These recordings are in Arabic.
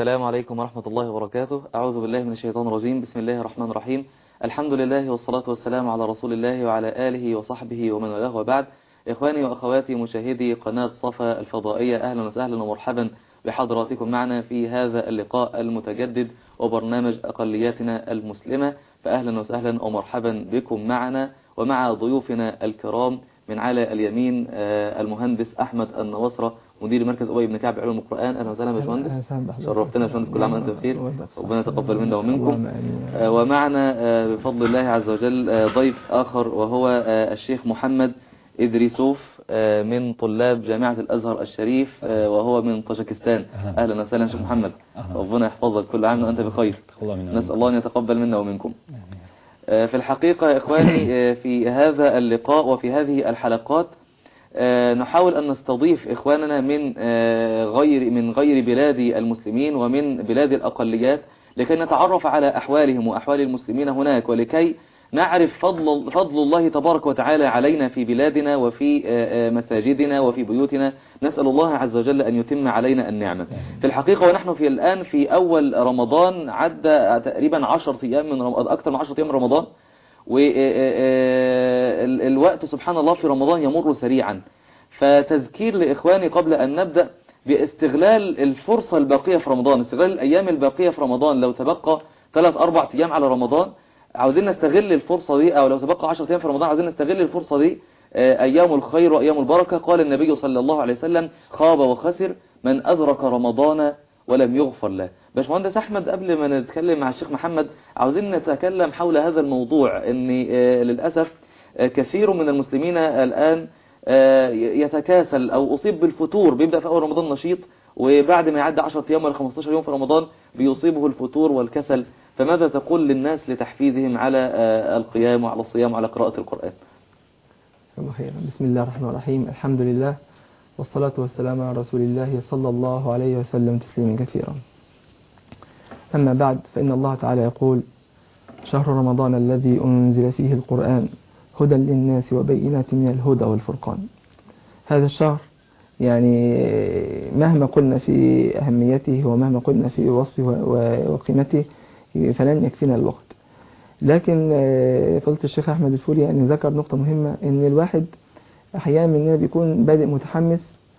السلام عليكم ورحمة الله وبركاته. أعوذ بالله من الشيطان الرجيم. بسم الله الرحمن الرحيم. الحمد لله والصلاة والسلام على رسول الله وعلى آله وصحبه ومن والاه، وبعد. إخواني وأخواتي مشاهدي قناة صفا الفضائية، أهلا وسهلا ومرحبا بحضراتكم معنا في هذا اللقاء المتجدد وبرنامج أقلياتنا المسلمة. فأهلا وسهلا ومرحبا بكم معنا ومع ضيوفنا الكرام. من على اليمين المهندس أحمد النواصرة، مدير مركز أبي بن كعب علوم القرآن. أهلا وسهلا يا باشمهندس، شرفتنا يا باشمهندس، كل عام وأنت بخير، ربنا يتقبل منا ومنكم. ومعنا بفضل الله عز وجل ضيف آخر، وهو الشيخ محمد إدريسوف من طلاب جامعة الأزهر الشريف، وهو من طاجكستان. أهلا وسهلا شيخ محمد، ربنا يحفظك، كل عام وأنت بخير، نسأل الله أن يتقبل منا ومنكم. في الحقيقة يا إخواني، في هذا اللقاء وفي هذه الحلقات نحاول أن نستضيف إخواننا من غير بلاد المسلمين ومن بلاد الأقليات، لكي نتعرف على أحوالهم وأحوال المسلمين هناك، ولكي نعرف فضل الله تبارك وتعالى علينا في بلادنا وفي مساجدنا وفي بيوتنا. نسأل الله عز وجل أن يتم علينا النعمة. في الحقيقة ونحن الآن في أول رمضان، عدى تقريبا 10 أيام من رمضان، أكثر من 10 أيام من رمضان، والوقت سبحان الله في رمضان يمر سريعا. فتذكير لإخواني قبل أن نبدأ باستغلال الفرصة الباقية في رمضان، استغلال الأيام الباقية في رمضان. لو تبقى 3-4 أيام على رمضان، عاوزين نستغل الفرصة دي، أو لو تبقى 10 أيام في رمضان عاوزين نستغل الفرصة دي، أيام الخير وأيام البركة. قال النبي صلى الله عليه وسلم: خاب وخسر من أدرك رمضان ولم يغفر له. باشمهندس أحمد، قبل ما نتكلم مع الشيخ محمد، عاوزين نتكلم حول هذا الموضوع، ان للأسف كثير من المسلمين الآن يتكاسل أو أصيب بالفتور، بيبدأ في أول رمضان نشيط، وبعد ما يعدي 10 أيام ولا 15 يوم في رمضان بيصيبه الفتور والكسل. فماذا تقول للناس لتحفيزهم على القيام وعلى الصيام وعلى قراءة القرآن؟ بسم الله الرحمن الرحيم. الحمد لله والصلاة والسلام على رسول الله صلى الله عليه وسلم تسليما كثيرا. أما بعد، فإن الله تعالى يقول: شهر رمضان الذي أنزل فيه القرآن هدى للناس وبينات من الهدى والفرقان. هذا الشهر يعني مهما قلنا في أهميته ومهما قلنا في وصفه وقيمته فلن يكفينا الوقت. لكن فضيلة الشيخ أحمد الفولي يعني ذكر نقطة مهمة، إن الواحد أحيانا مننا بيكون بادئ متحمس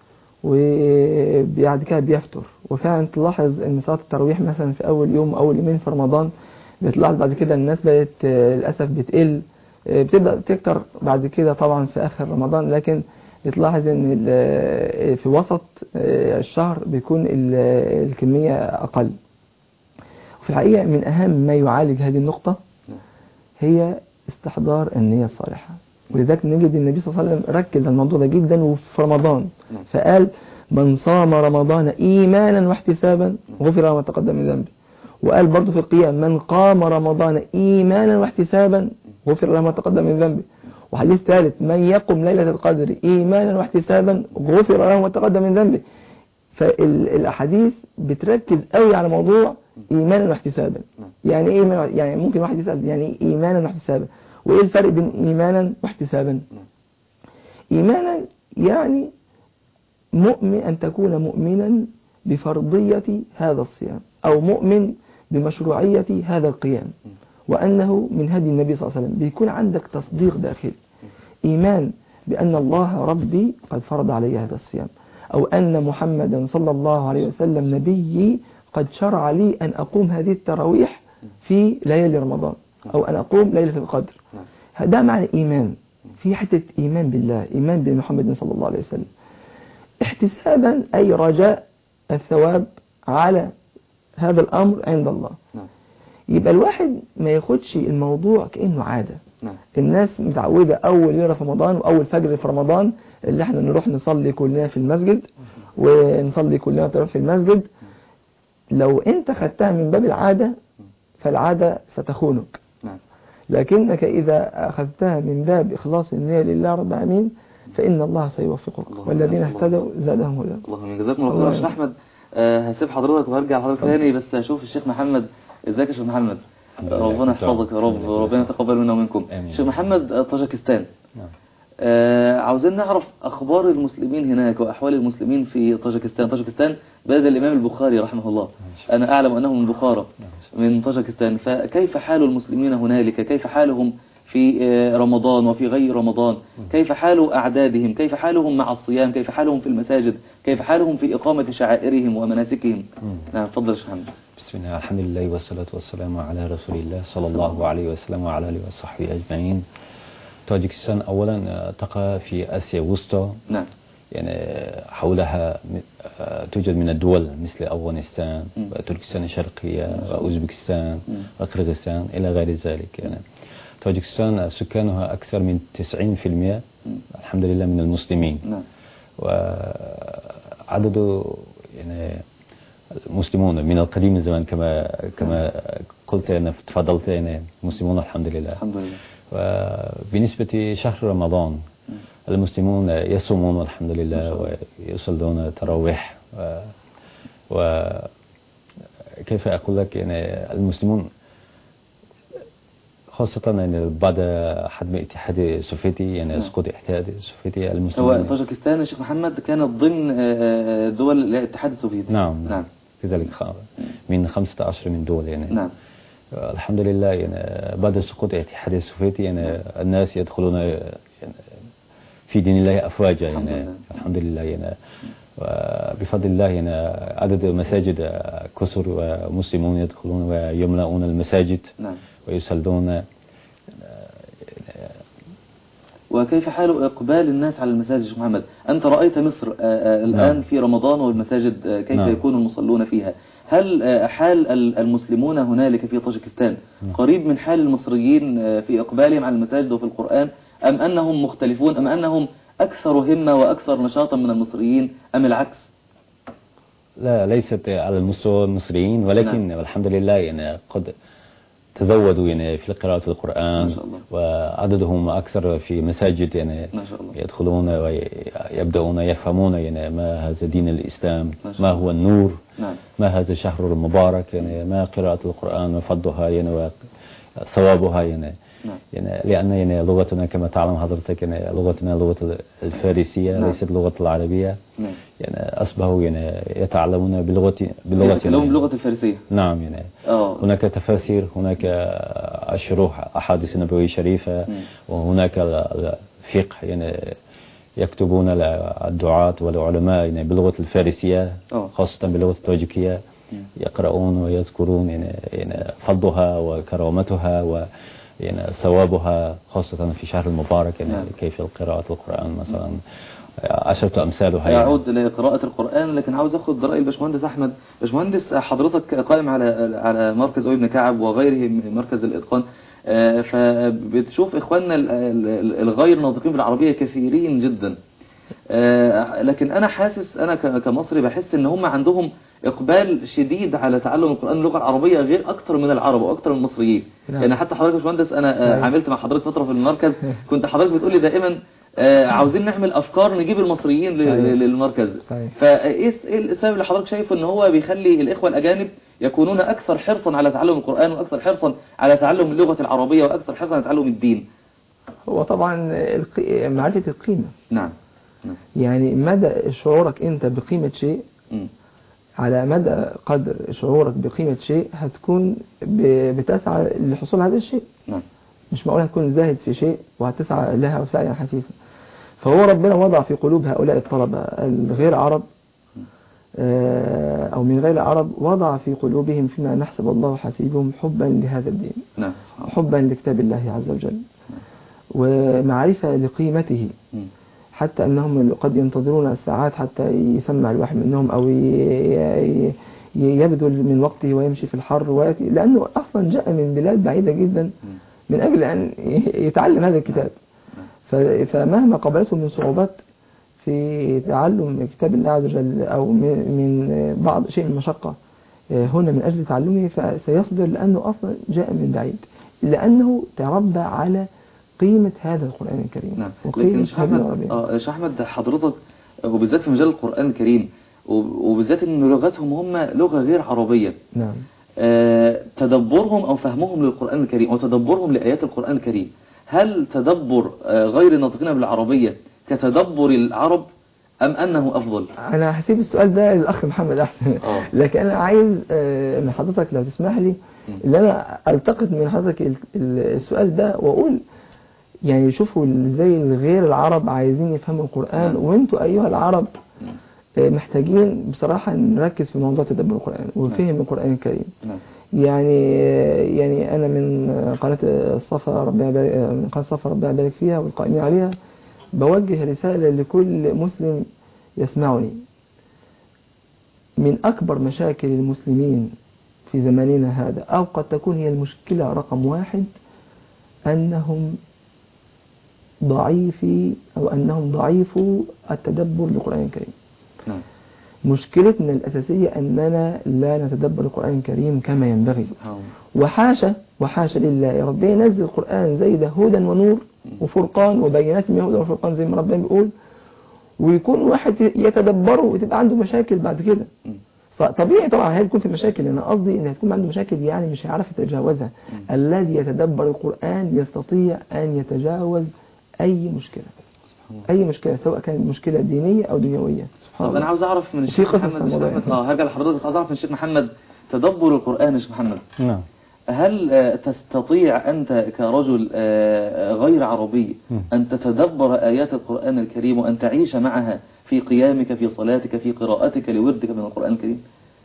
وبعد كده بيفتر. وفعلا تلاحظ إن صلاة التراويح مثلا في أول يوم أول يومين في رمضان، بتلاحظ بعد كده الناس بدأت للأسف بتقل، بتبدأ تكتر بعد كده طبعا في آخر رمضان. لكن تلاحظ إن في وسط الشهر بيكون الكمية أقل. وفي الحقيقة من أهم ما يعالج هذه النقطة هي استحضار النية الصالحة. ولذلك نجد النبي صلى الله عليه وسلم ركز على الموضوع ده جدا وفي رمضان، فقال: من صام رمضان إيمانا واحتسابا غفر له ما تقدم من ذنبه. وقال برضه في القيام: من قام رمضان إيمانا واحتسابا غفر له ما تقدم من ذنبه. وحديث ثالث: من يقم ليلة القدر إيمانا واحتسابا غفر له ما تقدم من ذنبه. فالأحاديث بتركز قوي على موضوع إيمانا واحتسابا. يعني إيه إيمانا؟ يعني ممكن واحد يسأل يعني إيمانا واحتسابا، وإيه الفرق بين إيمانا واحتسابا؟ إيمانا يعني مؤمن، أن تكون مؤمنا بفرضية هذا الصيام، أو مؤمن بمشروعية هذا القيام، وأنه من هدي النبي صلى الله عليه وسلم. بيكون عندك تصديق داخلي، إيمان بأن الله ربي قد فرض علي هذا الصيام، أو أن محمدا صلى الله عليه وسلم نبيي قد شرع لي أن أقوم هذه التراويح في ليالي رمضان، أو أن أقوم ليلة القدر. هذا معنى إيمان. في حتة إيمان بالله، إيمان بمحمد صلى الله عليه وسلم. احتسابا أي رجاء الثواب على هذا الأمر عند الله. يبقى الواحد ما ياخدش الموضوع كأنه عادة. الناس متعودة أول ليلة في رمضان وأول فجر في رمضان اللي احنا نروح نصلي كلنا في المسجد، ونصلي كلنا تروح في المسجد. لو انت خدتها من باب العادة فالعادة ستخونك، لكنك إذا أخذتها من باب إخلاص النية لله رب العالمين فإن الله سيوفقك، والذين اهتدوا زادهم هدى. اللهم جزاكم الله خير. الشيخ أحمد، هسيب حضرتك وهرجع لحضرتك ثاني، بس هشوف الشيخ محمد. ازيك يا شيخ محمد؟ ربنا يحفظك يا رب، ربنا يتقبل منا ومنكم. الشيخ محمد، طاجكستان عاوزين نعرف أخبار المسلمين هناك وأحوال المسلمين في طاجكستان. طاجكستان بلد الإمام البخاري رحمه الله، أنا أعلم أنه من بخارى من طاجكستان، فكيف حال المسلمين هنالك؟ كيف حالهم في رمضان وفي غير رمضان؟ كيف حال أعدادهم؟ كيف حالهم مع الصيام؟ كيف حالهم في المساجد؟ كيف حالهم في إقامة شعائرهم ومناسكهم؟ نعم تفضل شيخ محمد. بسم الله، الحمد لله والصلاة والسلام على رسول الله صلى الله عليه وسلم وعلى آله وصحبه أجمعين. طاجكستان أولا تقع في آسيا الوسطى. نعم. يعني حولها توجد من الدول مثل أفغانستان وتركستان الشرقية وأوزبكستان وقرغيزستان إلى غير ذلك. يعني طاجكستان سكانها أكثر من 90% الحمد لله من المسلمين. نعم. وعدد يعني المسلمون من القديم الزمان كما قلت أنا تفضلت، يعني المسلمون الحمد لله. الحمد لله. وبالنسبة شهر رمضان المسلمون يصومون الحمد لله ويصلون تراويح وكيف أقول لك، يعني المسلمون خاصة يعني بعد حدم الاتحاد السوفيتي، يعني سقوط الاتحاد السوفيتي، المسلمون. هو طاجكستان يا شيخ محمد كانت ضمن دول الاتحاد السوفيتي. نعم. نعم. كذلك من 15 من دول يعني. نعم. الحمد لله يعني بعد سقوط الاتحاد السوفيتي يعني الناس يدخلون يعني في دين الله أفواجا يعني. الحمد لله يعني بفضل الله يعني عدد المساجد كثر ومسلمون يدخلون ويملؤون المساجد. نعم. ويصلون. وكيف حال إقبال الناس على المساجد شيخ محمد؟ أنت رأيت مصر الآن نعم. في رمضان والمساجد كيف نعم. يكون المصلون فيها؟ هل حال المسلمون هنالك في طاجكستان قريب من حال المصريين في إقبالهم على المساجد وفي القرآن، أم أنهم مختلفون، أم أنهم أكثر همة وأكثر نشاطا من المصريين، أم العكس؟ لا، ليست على المستوى المصريين، ولكن نعم. الحمد لله يعني قد تزودوا يعني في قراءة القرآن. ما شاء الله. وعددهم أكثر في مساجد يعني ما شاء الله. يدخلون ويبدأون يفهمون يعني ما هذا دين الإسلام، ما هو النور. نعم. ما هذا الشهر المبارك، يعني ما قراءة القرآن وفضلها يعني وصوابها يعني. نعم. يعني لأن يعني لغتنا كما تعلم حضرتك يعني لغتنا لغة الفارسية. نعم. ليست لغة العربية. نعم. يعني أصبحوا يعني يتعلمون يتكلمون باللغة الفارسية. نعم. يعني هناك تفاسير، هناك شروح أحاديث النبوية الشريفة، وهناك الفقه يعني يكتبون الدعاة والعلماء يعني باللغة الفارسية، خاصة باللغة التاجيكية. يقرؤون ويذكرون يعني فضلها وكرامتها و يعني ثوابها، خاصة في شهر المبارك يعني. نعم. كيف قراءة القرآن مثلا 10 أمثالها يعود لقراءة القرآن. لكن عاوز أخذ رأي الباشمهندس أحمد. باشمهندس حضرتك قائم على مركز أبي بن كعب وغيره مركز الإتقان، فبتشوف إخواننا الغير ناطقين بالعربية كثيرين جدا، لكن أنا حاسس أنا كمصري بحس إن هم عندهم إقبال شديد على تعلم القرآن اللغة العربية غير أكثر من العرب وأكثر من المصريين. يعني حتى حضرتك يا باشمهندس أنا عملت مع حضرتك فترة في المركز، كنت حضرتك بتقولي دائما عاوزين نعمل أفكار نجيب المصريين للمركز. فإيه السبب اللي حضرتك شايفه إن هو بيخلي الإخوة الأجانب يكونون أكثر حرصا على تعلم القرآن وأكثر حرصا على تعلم اللغة العربية وأكثر حرصا على تعلم الدين؟ هو طبعا معرفة القيمة. نعم. يعني مدى شعورك أنت بقيمة شيء، على مدى قدر شعورك بقيمة شيء هتكون بتسعى لحصول هذا الشيء. نعم. مش معقول هتكون زاهد في شيء وهتسعى لها وسعيا حثيثا. فهو ربنا وضع في قلوب هؤلاء الطلبة الغير عرب أو من غير العرب، وضع في قلوبهم فيما نحسب الله حسيبهم حبا لهذا الدين. نعم. حبا لكتاب الله عز وجل ومعرفة لقيمته، حتى أنهم قد ينتظرون الساعات حتى يسمع الواحد منهم أو يبذل من وقته ويمشي في الحر ويأتي، لأنه أصلا جاء من بلاد بعيدة جدا من أجل أن يتعلم هذا الكتاب. فمهما قابلته من صعوبات في تعلم كتاب الله عز وجل أو من بعض شيء من المشقة هنا من أجل تعلمه، فسيصبر لأنه أصلا جاء من بعيد، لأنه تربى على قيمة هذا القرآن الكريم. نعم. لكن شيخ أحمد حضرتك وبالذات في مجال القرآن الكريم وبالذات أن لغتهم هم لغة غير عربية. نعم. تدبرهم أو فهمهم للقرآن الكريم أو تدبرهم لآيات القرآن الكريم، هل تدبر غير الناطقين بالعربية كتدبر العرب أم أنه أفضل؟ أنا هسيب السؤال ده للأخ محمد أحسن. لكن أنا عايز من حضرتك لو تسمح لي اللي أنا ألتقط من حضرتك السؤال ده وأقول يعني شوفوا ازاي غير العرب عايزين يفهموا القرآن، وانتوا أيها العرب محتاجين بصراحة نركز في موضوع تدبر القرآن وفهم القرآن الكريم. يعني أنا من قناة الصفا ربنا يبارك فيها والقائمين عليها بوجه رسالة لكل مسلم يسمعني. من أكبر مشاكل المسلمين في زماننا هذا، أو قد تكون هي المشكلة رقم 1، أنهم ضعيفوا التدبر للقرآن الكريم. مشكلتنا الأساسية أننا لا نتدبر القرآن الكريم كما ينبغي. وحاشا لله، ربنا ينزل القرآن زي ده هدى ونور وفرقان وبينات من هدى وفرقان زي ما ربنا بيقول، ويكون واحد يتدبره وتبقى عنده مشاكل بعد كده. طبيعي طبعا هيكون في مشاكل، أنا قصدي إن هتكون عنده مشاكل يعني مش هيعرف يتجاوزها. الذي يتدبر القرآن يستطيع أن يتجاوز أي مشكلة سواء كانت مشكلة دينية أو دنيوية. طب أنا عاوز أعرف من الشيخ محمد هرجع لحضرتك، بس عاوز أعرف من الشيخ محمد تدبر القرآن. الشيخ محمد هل تستطيع أنت كرجل غير عربي أن تتدبر آيات القرآن الكريم وأن تعيش معها في قيامك، في صلاتك، في قراءتك لوردك من القرآن الكريم؟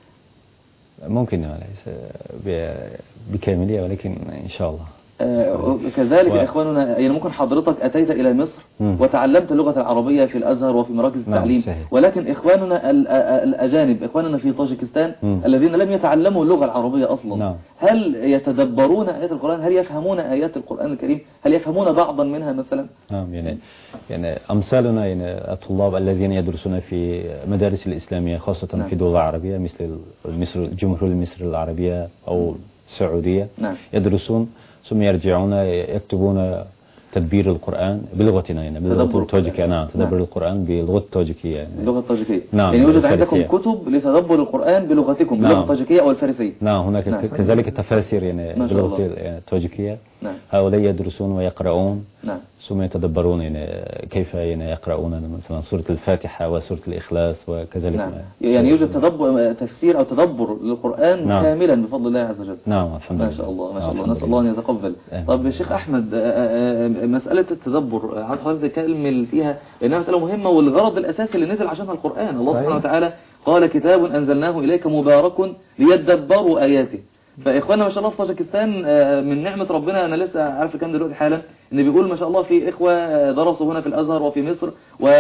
ممكن ليس بكاملية، ولكن إن شاء الله. كذلك إخواننا، يعني ممكن حضرتك أتيت إلى مصر وتعلمت اللغة العربية في الأزهر وفي مراكز التعليم، ولكن إخواننا الأجانب، إخواننا في طاجكستان الذين لم يتعلموا اللغة العربية أصلا، هل يتدبرون آيات القرآن؟ هل يفهمون آيات القرآن الكريم؟ هل يفهمون بعضا منها مثلا؟ يعني أمثالنا يعني الطلاب الذين يدرسون في مدارس الإسلامية خاصة في دول عربية مثل مصر، الجمهورية المصرية العربية أو السعودية، يدرسون ثم يرجعون يكتبون تدبير القرآن بلغتنا، يعني بلغة التاجيكية. تدبر القرآن بلغة التاجيكية، يعني اللغة التاجيكية. يعني يوجد عندكم كتب لتدبر القرآن بلغتكم، باللغة التاجيكية أو الفارسية. هناك كذلك تفاسير يعني بلغة التاجيكية. هؤلاء يدرسون ويقرؤون ثم يتدبرون يعني كيف يعني يقرؤون مثلا سورة الفاتحة وسورة الإخلاص وكذلك. يعني يوجد تفسير أو تدبر للقرآن كاملا بفضل الله عز وجل. الحمد لله. ما شاء الله، ما شاء الله، نسأل الله أن يتقبل. طب الشيخ أحمد، مسألة التدبر عايز حضرتك تكمل فيها لأنها مسألة مهمة، والغرض الأساسي اللي نزل عشانها القرآن. الله سبحانه وتعالى قال كتاب أنزلناه إليك مبارك ليدبروا آياته. فإخواننا ما شاء الله في طاجكستان من نعمة ربنا، أنا لسه عارف كام دلوقتي حالا إن بيقول ما شاء الله في إخوة درسوا هنا في الأزهر وفي مصر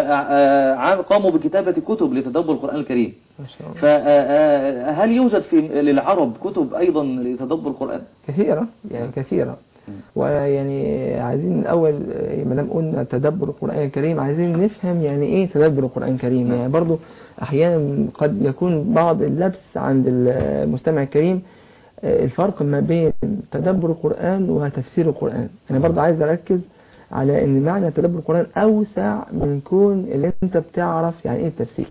وقاموا بكتابة كتب لتدبر القرآن الكريم. فهل يوجد للعرب كتب أيضا لتدبر القرآن؟ كثيرة، يعني كثيرة. ويعني عايزين الأول ما دام قلنا تدبر القرآن الكريم عايزين نفهم يعني إيه تدبر القرآن الكريم. يعني برضو أحيانا قد يكون بعض اللبس عند المستمع الكريم الفرق ما بين تدبر القرآن وتفسير القرآن. أنا برضو عايز أركز على أن معنى تدبر القرآن أوسع من كون اللي أنت بتعرف يعني إيه التفسير.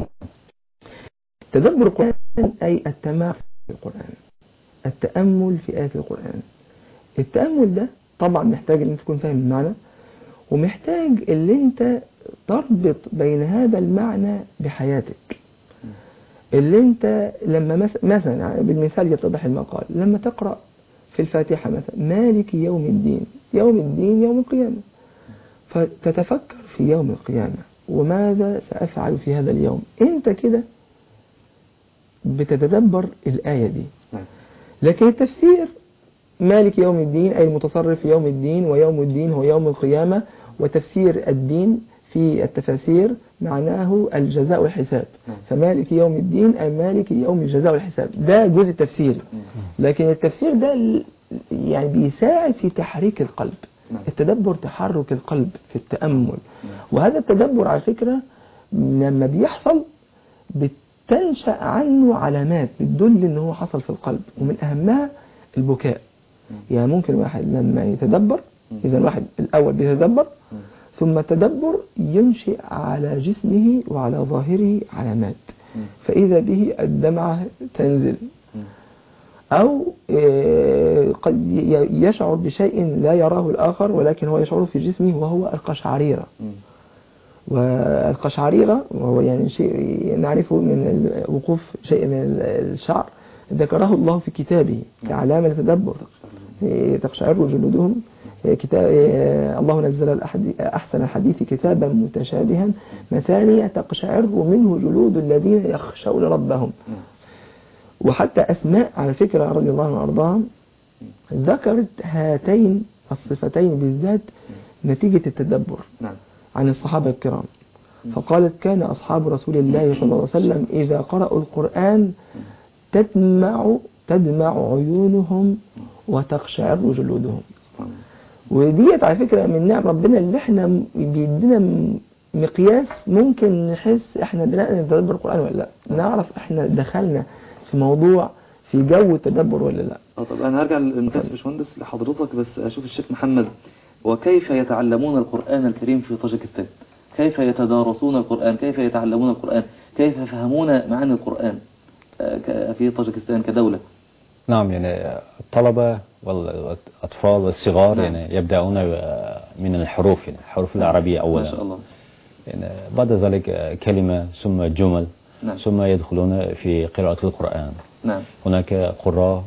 تدبر القرآن أي التمعن في القرآن، التأمل في آيات القرآن. التأمل ده طبعا محتاج ان انت تكون فاهم المعنى، ومحتاج اللي انت تربط بين هذا المعنى بحياتك. اللي انت لما مثلا بالمثال يتضح المقال، لما تقرأ في الفاتحة مثلا مالك يوم الدين، يوم الدين يوم القيامة، فتتفكر في يوم القيامة وماذا سأفعل في هذا اليوم. انت كده بتتدبر الآية دي. لكن التفسير مالك يوم الدين أي المتصرف في يوم الدين، ويوم الدين هو يوم القيامة، وتفسير الدين في التفاسير معناه الجزاء والحساب. فمالك يوم الدين أي مالك يوم الجزاء والحساب، ده جزء التفسير. لكن التفسير ده يعني بيساعد في تحريك القلب. التدبر تحرك القلب في التأمل، وهذا التدبر على فكرة لما بيحصل بتنشأ عنه علامات بتدل ان هو حصل في القلب، ومن أهمها البكاء. يعني ممكن واحد لما يتدبر، إذا الواحد الأول بيتدبر ثم التدبر ينشئ على جسمه وعلى ظاهره علامات، فإذا به الدمعة تنزل، أو قد يشعر بشيء لا يراه الآخر، ولكن هو يشعر في جسمه، وهو القشعريرة. والقشعريرة وهو يعني شيء نعرفه من وقوف شيء من الشعر، ذكره الله في كتابه كعلامة للتدبر. تقشعر جلودهم، الله نزل أحسن الحديث كتابا متشابها مثانية تقشعر منه جلود الذين يخشون ربهم. وحتى أسماء على فكرة رضي الله عنها وأرضاها ذكرت هاتين الصفتين بالذات نتيجة التدبر عن الصحابة الكرام. فقالت كان أصحاب رسول الله صلى الله عليه وسلم إذا قرأوا القرآن تدمع عيونهم وتقشعر جلودهم. وديت على فكرة من نعم ربنا اللي احنا بيدينا مقياس ممكن نحس احنا بناء نتدبر القرآن ولا لا، نعرف احنا دخلنا في موضوع في جو التدبر ولا لا. طب انا هرجع للمكتب باشمهندس لحضرتك، بس اشوف الشيخ محمد، وكيف يتعلمون القرآن الكريم في طاجكستان؟ كيف يتدارسون القرآن؟ كيف يتعلمون القرآن؟ كيف يفهمون معاني القرآن في طاجكستان كدولة؟ نعم، يعني الطلبة والأطفال والصغار يعني يبدأون من الحروف، يعني الحروف العربية أولا ما شاء الله. يعني بعد ذلك كلمة ثم جمل. ثم يدخلون في قراءة القرآن. هناك قراء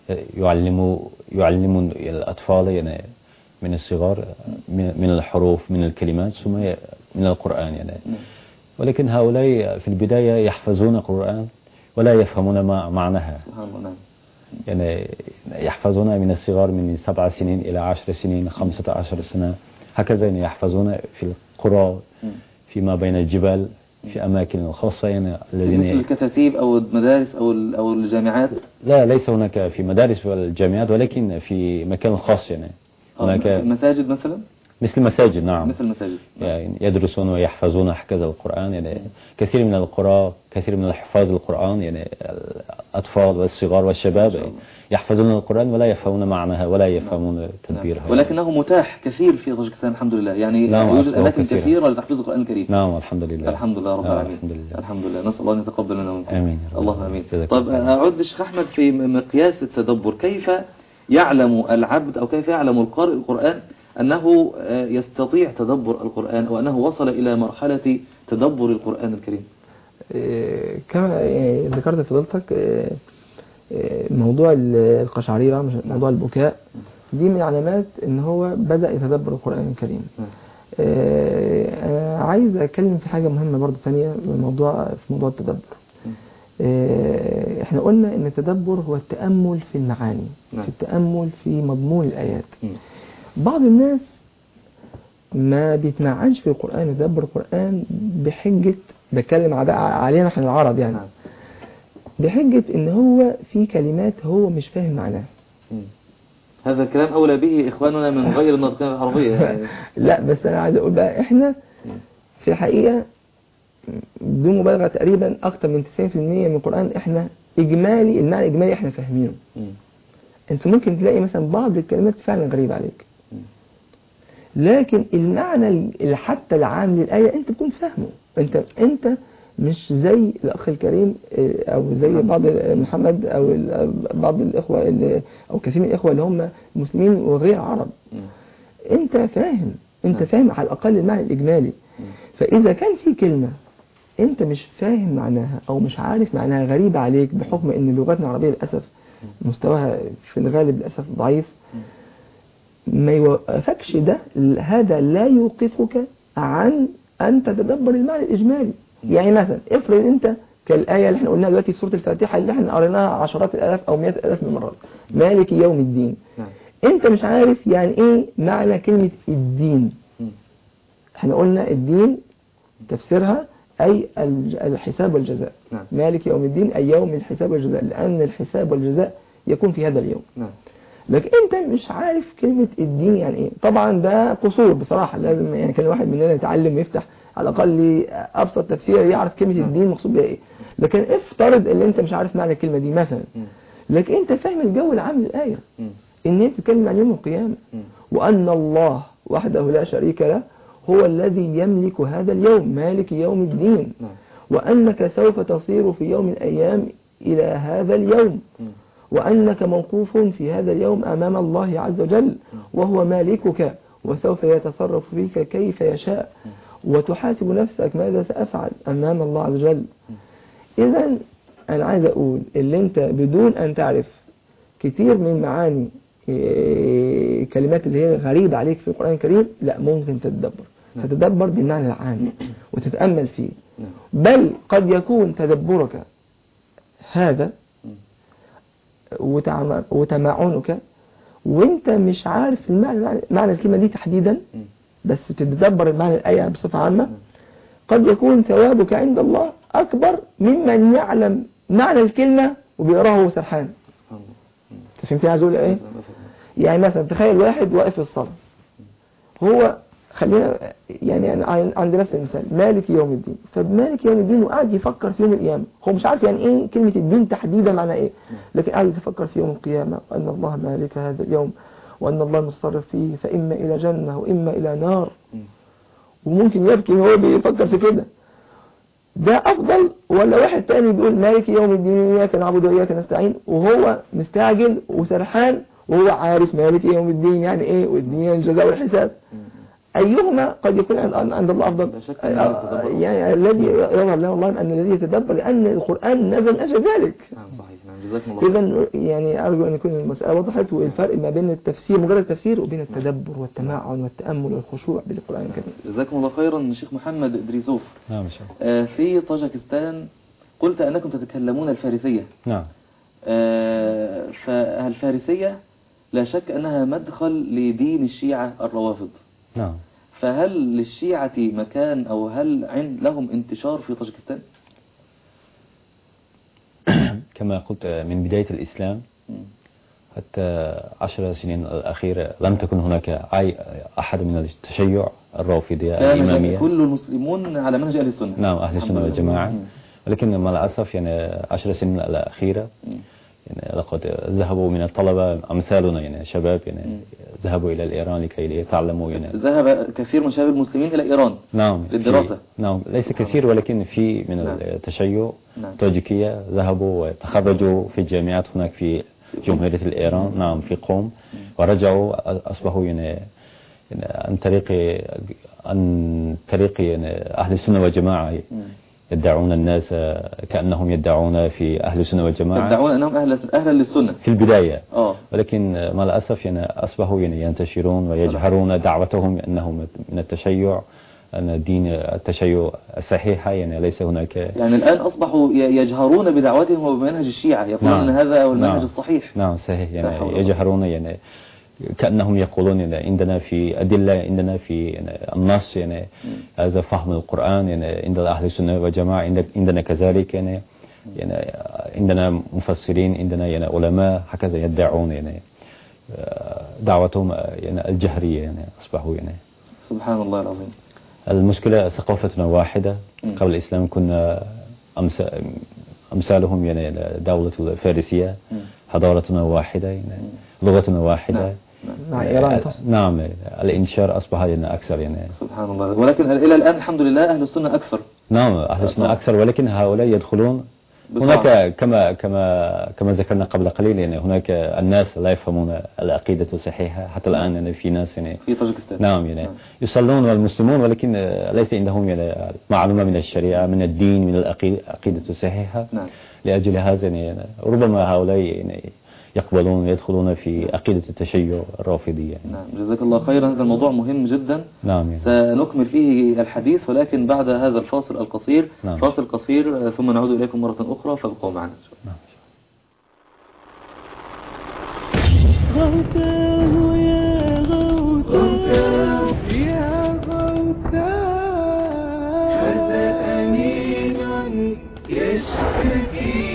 يعلمون الأطفال يعني من الصغار من الحروف من الكلمات ثم من القرآن يعني. ولكن هؤلاء في البداية يحفظون القرآن ولا يفهمون معناها. يعني يحفظون من الصغار من 7 سنين إلى 10 سنين 15 سنة هكذا، يعني يحفظون في القرى فيما بين الجبال في أماكن خاصة يعني الذين مثل الكتاتيب أو المدارس أو الجامعات. لا، ليس هناك في مدارس والجامعات، ولكن في مكان خاص يعني. هناك مساجد مثلا؟ مثل مساجد. نعم، مثل مساجد يعني يدرسون ويحفظون هكذا القرآن يعني. كثير من القراء كثير من الحفاظ القرآن يعني الأطفال والصغار والشباب يحفظون القرآن ولا يفهمون معناها ولا يفهمون تدبيرها. ولكنه متاح كثير في طاجكستان الحمد لله يعني. يوجد أماكن كثيرة لتحفيظ القرآن الكريم. نعم الحمد لله. الحمد لله رب العالمين. الحمد لله. نسأل الله أن يتقبل منا ومنكم. آمين. الله آمين. طيب أعود الشيخ أحمد في مقياس التدبر، كيف يعلم العبد أو كيف يعلم القارئ القرآن أنه يستطيع تدبر القرآن أو أنه وصل إلى مرحلة تدبر القرآن الكريم؟ كما ذكرت فضلتك موضوع القشعريرة، موضوع البكاء، دي من علامات ان هو بدأ يتدبر القرآن الكريم. عايز اتكلم في حاجة مهمة برضو ثانية في موضوع التدبر. احنا قلنا ان التدبر هو التأمل في المعاني، في التأمل في مضمون الآيات. بعض الناس ما بيتمعنش في القرآن يتدبر القرآن بحجة، بتكلم علينا احنا العرب يعني، بحجة ان هو في كلمات هو مش فاهم معناها. هذا الكلام أولى به إخواننا من غير الناطقين العربية يعني. لا بس أنا عايز أقول بقى إحنا في الحقيقة بدون مبالغة تقريبا أكتر من 90% من القرآن إحنا إجمالي، المعنى إجمالي إحنا فاهمينه. أنت ممكن تلاقي مثلا بعض الكلمات فعلا غريبة عليك، لكن المعنى حتى العام للآية أنت تكون فاهمه. أنت مش زي الأخ الكريم أو زي بعض محمد أو بعض الإخوة أو كثير من الإخوة اللي هم مسلمين وغير عرب. أنت فاهم على الأقل المعنى الإجمالي. فإذا كان في كلمة أنت مش فاهم معناها أو مش عارف معناها غريبة عليك بحكم أن لغتنا العربية للأسف مستواها في الغالب للأسف ضعيف، ما يوقفكش هذا لا يوقفك عن أن تتدبر المعنى الإجمالي. يعني مثلا افرض أنت كالآية اللي احنا قلناها دلوقتي في سورة الفاتحة اللي احنا قريناها عشرات الآلاف أو 100,000 من المرات، مالك يوم الدين. أنت مش عارف يعني إيه معنى كلمة الدين. احنا قلنا الدين تفسيرها أي الحساب والجزاء. مالك يوم الدين أي يوم الحساب والجزاء، لأن الحساب والجزاء يكون في هذا اليوم. لكن أنت مش عارف كلمة الدين يعني إيه. طبعا ده قصور بصراحة، لازم يعني كان واحد مننا يتعلم ويفتح على الأقل أبسط تفسير يعرف كلمة الدين مقصود بها إيه. لكن افترض اللي أنت مش عارف معنى الكلمة دي مثلا، لكن أنت فاهم الجو العام للآية، إن أنت تتكلم عن يوم القيامة وأن الله وحده لا شريك له هو الذي يملك هذا اليوم، مالك يوم الدين، وأنك سوف تصير في يوم من الأيام إلى هذا اليوم، وأنك موقوف في هذا اليوم أمام الله عز وجل وهو مالكك وسوف يتصرف فيك كيف يشاء، وتحاسب نفسك ماذا سأفعل أمام الله عز وجل. إذن أنا عايز أقول اللي أنت بدون أن تعرف كتير من معاني كلمات اللي هي غريبة عليك في القرآن الكريم، لا ممكن تتدبر بالمعنى العام وتتأمل فيه. بل قد يكون تدبرك هذا وتمعنك وانت مش عارف معنى الكلمة دي تحديدا، بس تتدبر المعنى الآية بصفة عامة، قد يكون ثوابك عند الله أكبر ممن يعلم معنى الكلمة وبيقراها وهو سرحان. فهمتني عايز اقول ايه؟ يعني مثلا تخيل واحد واقف في الصلاة، هو خلينا يعني أنا عند نفس المثال مالك يوم الدين، فمالك يوم الدين وقاعد يفكر في يوم القيامة، هو مش عارف يعني ايه كلمة الدين تحديدا معنى ايه، لكن قاعد يفكر في يوم القيامة وأن الله مالك هذا اليوم وأن الله متصرف فيه فإما إلى جنة وإما إلى نار، وممكن يبكي وهو بيفكر في كده. ده أفضل ولا واحد تاني بيقول مالك يوم الدين إياك نعبد وإياك نستعين وهو مستعجل وسرحان وهو عارف مالك يوم الدين يعني إيه والدين الجزاء والحساب؟ أيهما قد يكون عند الله أفضل؟ يعني الذي يظهر له الله أن الذي يتدبر لأن القرآن نزل أجل ذلك. صحيح. إذن يعني أرجو أن يكون المسألة وضحت، والفرق ما بين التفسير مجرد التفسير وبين التدبر والتمعن والتأمل والخشوع بالقرآن الكريم. جزاكم الله خيرا. شيخ محمد إدريسوف، نعم. في طاجكستان قلت أنكم تتكلمون الفارسية. نعم. فالفارسية لا شك أنها مدخل لدين الشيعة الروافض. نعم. فهل للشيعة مكان أو هل لهم انتشار في طاجكستان؟ كما قلت من بداية الإسلام حتى 10 سنين الأخيرة لم تكن هناك أي أحد من التشيع الرافضية الإمامية. كل المسلمون على منهج أهل السنة. نعم، أهل السنة والجماعة. ولكن مع الأسف يعني 10 سنين الأخيرة يعني لقد ذهبوا من الطلبة أمثالنا يعني شباب يعني ذهبوا إلى إيران لكي يتعلموا يعني. ذهب كثير من شباب المسلمين إلى إيران. نعم. للدراسة. نعم، ليس كثير ولكن في من التشيع طاجيكية ذهبوا وتخرجوا في الجامعات هناك في جمهورية الإيران. نعم، في قوم، ورجعوا أصبحوا يعني عن طريق يعني أهل السنة والجماعة. يدعون الناس كأنهم يدعون في أهل السنة والجماعة، يدعون أنهم أهلا للسنة في البداية. ولكن مع الأسف يعني أصبحوا يعني ينتشرون ويجهرون دعوتهم أنهم من التشيع، أن دين التشيع الصحيحة يعني ليس هناك. يعني الآن أصبحوا يجهرون بدعوتهم وبمنهج الشيعة، يقولون أن هذا هو المنهج الصحيح. نعم صحيح، يعني يجهرون يعني كأنهم يقولون يعني عندنا في أدلة، عندنا في يعني النص يعني هذا فهم القرآن يعني عند أهل السنة والجماعة، عندنا كذلك يعني عندنا مفسرين، عندنا يعني علماء، هكذا يدعون يعني دعوتهم يعني الجهرية يعني أصبحوا يعني. سبحان الله العظيم. المشكلة ثقافتنا واحدة. قبل الإسلام كنا أمثالهم يعني دولة الفارسية، حضارتنا واحدة يعني لغتنا واحدة. نعم، الانتشار أصبح يعني أكثر يعني. سبحان الله. ولكن إلى الآن الحمد لله أهل السنة أكثر. نعم، أهل السنة أكثر، ولكن هؤلاء يدخلون هناك كما ذكرنا قبل قليل يعني هناك الناس لا يفهمون العقيدة الصحيحة حتى الآن يعني في ناس يعني في طاجكستان. نعم يعني يصلون والمسلمون، ولكن ليس عندهم يعني معلومة من الشريعة، من الدين، من العقيدة الصحيحة. لأجل هذا يعني ربما هؤلاء يعني يقبلون ويدخلون في عقيدة التشيع الرافضية. نعم، جزاك الله خيرا. هذا الموضوع مهم جدا. نعم يعني. سنكمل فيه الحديث ولكن بعد هذا الفاصل القصير. نعم. فاصل قصير ثم نعود إليكم مرة أخرى، فابقوا معنا. نعم. غوثاه يا غوثاه يا غوثاه هذا أنين يشتكي.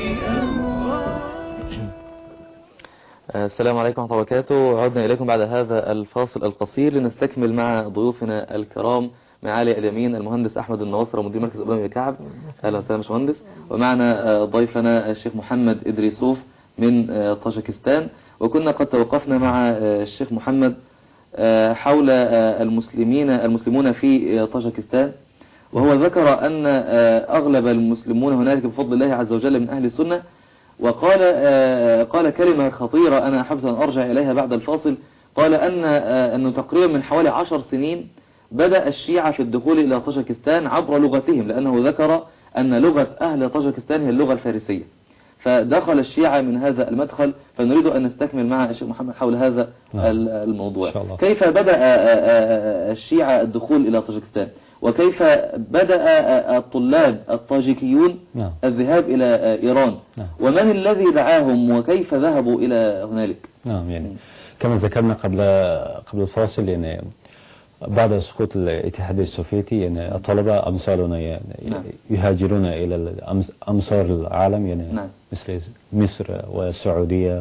السلام عليكم ورحمة الله وبركاته. عدنا إليكم بعد هذا الفاصل القصير لنستكمل مع ضيوفنا الكرام. معالي اليمين المهندس أحمد النواصر مدير مركز أبو كعب، أهلا وسهلا باشمهندس. ومعنا ضيفنا الشيخ محمد إدريسوف من طاجكستان. وكنا قد توقفنا مع الشيخ محمد حول المسلمون في طاجكستان، وهو ذكر أن أغلب المسلمون هنالك بفضل الله عز وجل من أهل السنة، وقال قال كلمة خطيرة أنا أحبت أن أرجع إليها بعد الفاصل. قال أنه تقريبا من حوالي 10 سنين بدأ الشيعة في الدخول إلى طاجكستان عبر لغتهم، لأنه ذكر أن لغة أهل طاجكستان هي اللغة الفارسية، فدخل الشيعة من هذا المدخل. فنريد أن نستكمل مع الشيخ محمد حول هذا الموضوع. كيف بدأ الشيعة الدخول إلى طاجكستان، وكيف بدأ الطلاب الطاجيكيون الذهاب إلى إيران، ومن الذي دعاهم وكيف ذهبوا إلى هنالك؟ نعم، يعني كما ذكرنا قبل الفاصل، يعني بعد سقوط الاتحاد السوفيتي يعني الطلبة أمثالنا يعني يهاجرون إلى أمصار العالم، يعني مثل مصر والسعودية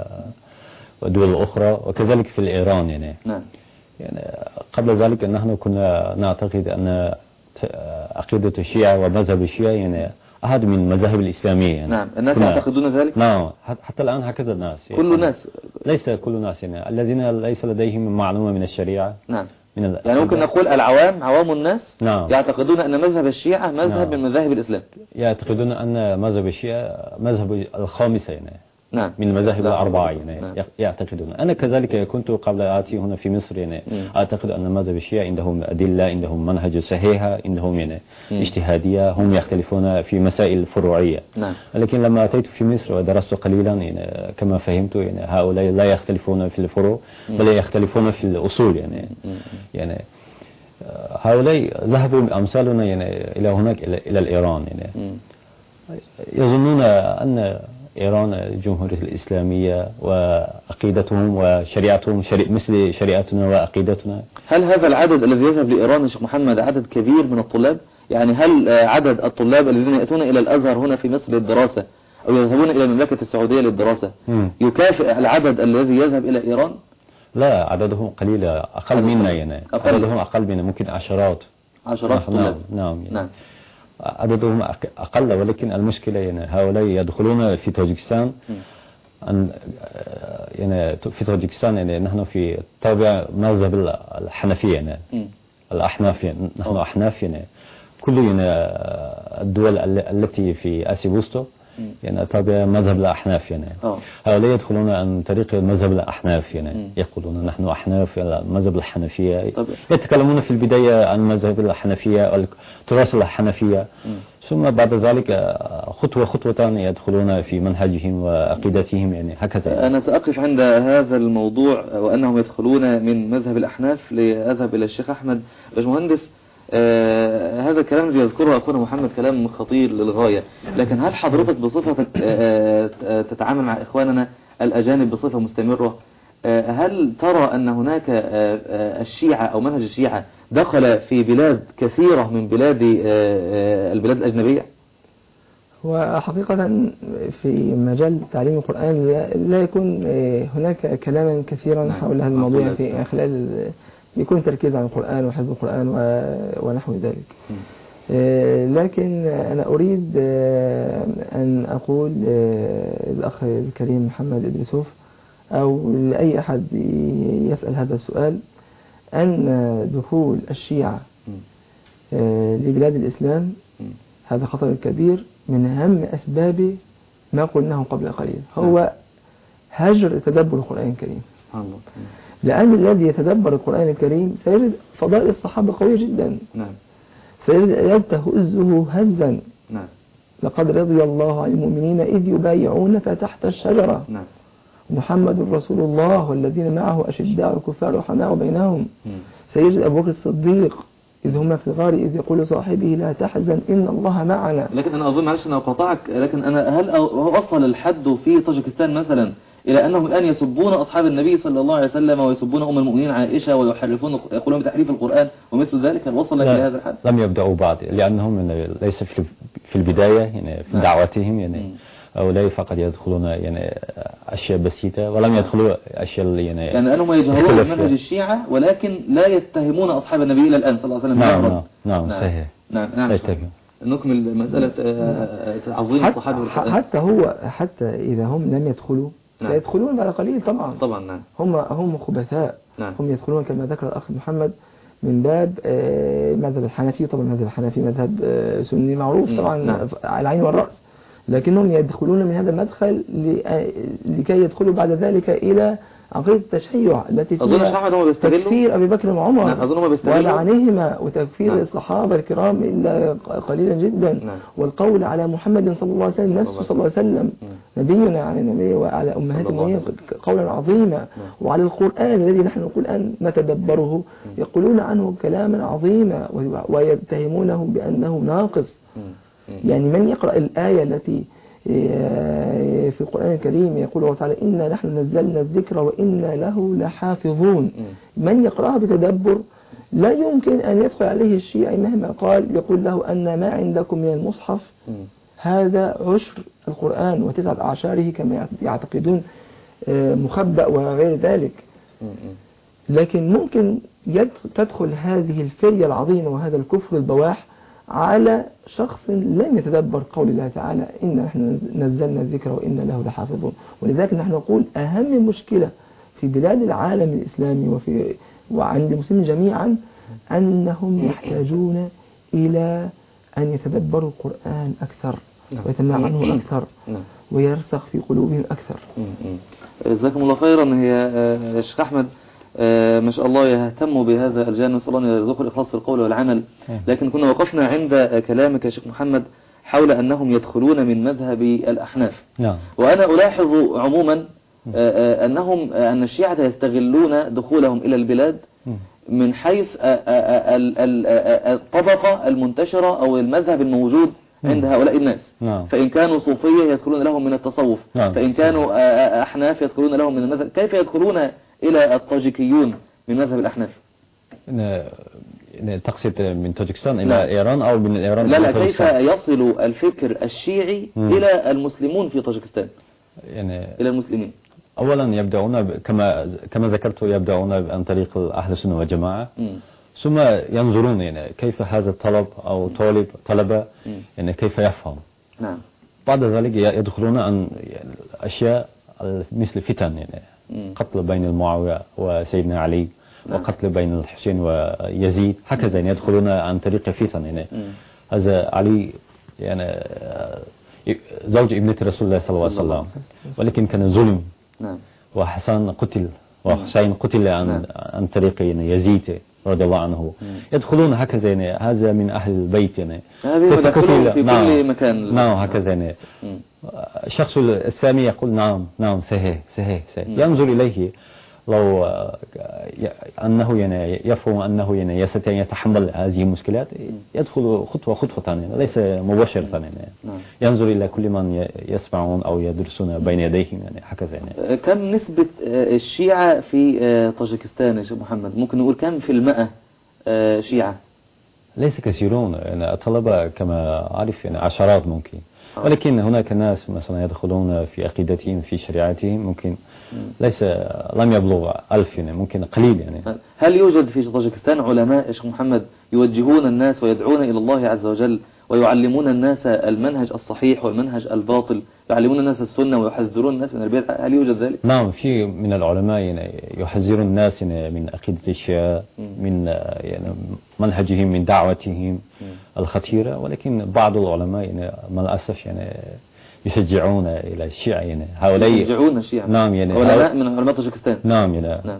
ودول أخرى، وكذلك في الإيران يعني. يعني قبل ذلك نحن كنا نعتقد أن عقيدة الشيعة ومذهب الشيعة يعني أحد من المذاهب الإسلامية يعني. نعم، الناس يعتقدون ذلك. نعم، حتى الآن هكذا الناس يعني. كل الناس ليس كل الناس يعني الذين ليس لديهم معلومة من الشريعة. نعم، يعني ممكن نقول عوام الناس يعتقدون أن مذهب الشيعة مذهب من مذاهب الإسلام. يعتقدون أن مذهب الشيعة مذهب الخامسة يعني. من المذاهب الأربعة يعني. يعتقدون. أنا كذلك كنت قبل آتي هنا في مصر يعني أعتقد أن مذهب الشيعة عندهم أدلة، عندهم منهج صحيحة، عندهم يعني اجتهادية، هم يختلفون في مسائل فروعية. لكن لما أتيت في مصر ودرست قليلا يعني كما فهمت يعني هؤلاء لا يختلفون في الفروع بل يختلفون في الأصول يعني. يعني هؤلاء ذهبوا أمثالنا يعني إلى هناك إلى الإيران يعني. يظنون أن إيران الجمهورية الإسلامية وعقيدتهم وشريعتهم مثل شريعتنا وعقيدتنا. هل هذا العدد الذي يذهب لإيران يا شيخ محمد عدد كبير من الطلاب؟ يعني هل عدد الطلاب الذين يأتون إلى الأزهر هنا في مصر للدراسة أو يذهبون إلى المملكة السعودية للدراسة يكافئ العدد الذي يذهب إلى إيران؟ لا، عددهم قليل، أقل منا يعني. عددهم أقل منا، ممكن عشرات طلاب. نعم. عددهم أقل، ولكن المشكلة يعني هؤلاء يدخلون في طاجكستان. يعني في طاجكستان يعني نحن في طابع مذهب الحنفية يعني. الأحناف يعني. نحن أحناف يعني. كل يعني الدول التي في آسيا الوسطى يعني تابع مذهب الأحناف يعني. هؤلاء يدخلون عن طريق مذهب الأحناف يعني. يقولون نحن أحناف مذهب الحنفية. يتكلمون في البداية عن مذهب الحنفية والتراث الحنفية، ثم بعد ذلك خطوة يدخلون في منهجهم وعقيدتهم يعني هكذا. أنا سأقف عند هذا الموضوع وأنهم يدخلون من مذهب الأحناف لأذهب إلى الشيخ أحمد. باشمهندس، هذا الكلام الذي يذكره أخونا محمد كلام خطير للغاية، لكن هل حضرتك بصفتك تتعامل مع إخواننا الأجانب بصفة مستمرة، هل ترى أن هناك الشيعة أو منهج الشيعة دخل في بلاد كثيرة من البلاد الأجنبية؟ وحقيقة في مجال تعليم القرآن لا يكون هناك كلاما كثيرا حول هذا الموضوع في خلال يكون تركيز على القرآن وحفظ القرآن ونحو ذلك. لكن أنا أريد أن أقول الأخ الكريم محمد إدريسوف أو لأي أحد يسأل هذا السؤال أن دخول الشيعة لبلاد الإسلام هذا خطر كبير. من أهم أسباب ما قلناه قبل قليل هو هجر تدبر القرآن الكريم. سبحان الله. لأن الذي يتدبر القرآن الكريم سيجد فضائل الصحابة قوية جدا. سيجد تهزه هزا. لقد رضي الله عن المؤمنين إذ يبايعونك تحت الشجرة. محمد رسول الله والذين معه أشداء الكفار رحماء بينهم. سيجد أبو بكر الصديق إذ هما في الغار إذ يقول صاحبه لا تحزن إن الله معنا. لكن أنا أظن معلش أنا أقاطعك، لكن هل وصل الحد في طاجكستان مثلا إلى أنهم الآن يسبون أصحاب النبي صلى الله عليه وسلم ويسبون أم المؤمنين عائشة ويحرفون يقولون بتحريف القرآن ومثل ذلك؟ هل وصل إلى هذا الحد؟ لم يبدأوا بعد، لأنهم ليس في البداية يعني في دعوتهم يعني أولاء فقط يدخلون يعني أشياء بسيطة ولم يدخلوا أشياء يعني أنهم يجهلون منهج الشيعة ولكن لا يتهمون أصحاب النبي إلى الآن صلى الله عليه وسلم. نعم صحيح. نعم. نكمل مسألة عظيم الصحابة. حتى إذا هم لم يدخلوا يدخلون بعد قليل طبعا. نعم. هم خبثاء. هم يدخلون كما ذكر الأخ محمد من باب مذهب الحنفي. طبعا مذهب الحنفي مذهب سني معروف طبعا على العين والرأس، لكنهم يدخلون من هذا المدخل لكي يدخلوا بعد ذلك إلى عقيدة التشيع التي فيها تكفير أبي بكر وعمر ولعنهما وتكفير الصحابة الكرام إلا قليلا جدا، والقول على محمد صلى الله عليه وسلم نفسه صلى الله عليه وسلم نبينا عن النبي وعلى أمهات المؤمنين قولا عظيما، وعلى القرآن الذي نحن نقول أن نتدبره يقولون عنه كلاما عظيما ويتهمونه بأنه ناقص. يعني من يقرأ الآية التي في القرآن الكريم يقول الله تعالى إنا نحن نزلنا الذكر وإنا له لحافظون، من يقرأها بتدبر لا يمكن أن يدخل عليه الشيعي مهما قال يقول له أن ما عندكم من المصحف هذا عشر القرآن وتسعة أعشاره كما يعتقدون مخبأ وغير ذلك. لكن ممكن تدخل هذه الفرية العظيمة وهذا الكفر البواح على شخص لم يتدبر قول الله تعالى إن نحن نزلنا الذكر وإنا له لحافظون. ولذلك نحن نقول أهم مشكلة في بلاد العالم الإسلامي وعند المسلمين جميعا أنهم يحتاجون إلى أن يتدبروا القرآن أكثر ويتمعنه أكثر ويرسخ في قلوبهم أكثر. جزاكم الله خيرا. هي شيخ أحمد ما شاء الله يهتم بهذا الجانب، نسأل الله أن يرزقه الإخلاص في القول والعمل. لكن كنا وقفنا عند كلامك يا شيخ محمد حول أنهم يدخلون من مذهب الأحناف. وأنا ألاحظ عموما أن الشيعة يستغلون دخولهم إلى البلاد من حيث الطبقة المنتشرة أو المذهب الموجود عند هؤلاء الناس. فإن كانوا صوفية يدخلون لهم من التصوف، فإن كانوا أحناف يدخلون لهم من المذهب. كيف يدخلون إلى الطاجيكيون من مذهب الأحناف؟ تقصد من طاجكستان إلى إيران أو من إيران؟ لا كيف يصل الفكر الشيعي إلى المسلمون في طاجكستان؟ إلى المسلمين. أولا يبدأون كما ذكرت يبدأون عن طريق أهل السنة والجماعة، ثم ينظرون كيف هذا الطلب أو طلبة كيف يفهم. بعد ذلك يدخلون عن أشياء مثل فتن قتل بين المعاوية وسيدنا علي وقتل بين الحسين ويزيد، هكذا يدخلون عن طريق فتن. هذا علي زوج ابنة رسول الله صلى الله عليه وسلم، ولكن كان ظلم. وحسن قتل وحسين قتل عن طريق يزيد رضي الله عنه. يدخلون هكذا، هذا من أهل البيت هذه يدخلون في كل مكان. هكذا الشخص الثاني يقول نعم صحيح. ينظر إليه لو أنه يفهم أنه يستطيع أن يتحمل هذه المشكلات، يدخل خطوة ليس مباشرة. ينظر إلى كل من يسمعون أو يدرسون بين يديهم هكذا. كم نسبة الشيعة في طاجكستان يا شيخ محمد؟ ممكن نقول كم في المئة شيعة؟ ليس كثيرون، الطلبة كما أعرف عشرات ممكن، ولكن هناك ناس مثلا يدخلون في عقيدتهم في شريعتهم ممكن لم يبلغ 1000 ممكن قليل. هل يوجد في طاجكستان علماء يا شيخ محمد يوجهون الناس ويدعون إلى الله عز وجل ويعلمون الناس المنهج الصحيح والمنهج الباطل، يعلمون الناس السنة ويحذرون الناس من البدع؟ هل يوجد ذلك؟ نعم، في من العلماء يحذرون الناس من عقيدة الشيعة، من منهجهم، من دعوتهم الخطيرة، ولكن بعض العلماء مع الأسف يشجعون إلى الشيعة. هؤلاء يشجعون الشيعة. نعم، علماء من علماء طاجكستان. نعم.